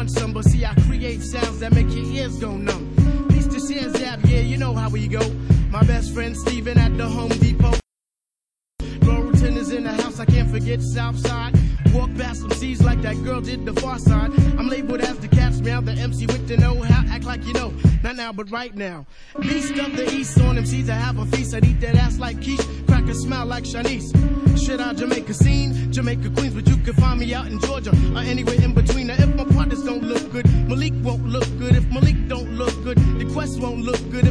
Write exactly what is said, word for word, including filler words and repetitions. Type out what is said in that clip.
want some, but see I create sounds that make your ears go numb. Peace to share zap, yeah, you know how we go. My best friend Steven at the Home Depot. Laurelton is in the house, I can't forget Southside. Walk past some C's like that girl did the far side. I'm labeled as the cat's meow, the M C with the know-how. Act like you know, not now but right now. Beast of the East on M Cs, I have a feast. I'd eat that ass like quiche, crack a smile like Shanice. Shit out Jamaica scene, Jamaica Queens, but you can find me out in Georgia or anywhere in between. Now if my partners don't look good, Malik won't look good. If Malik don't look good, the Quest won't look good. If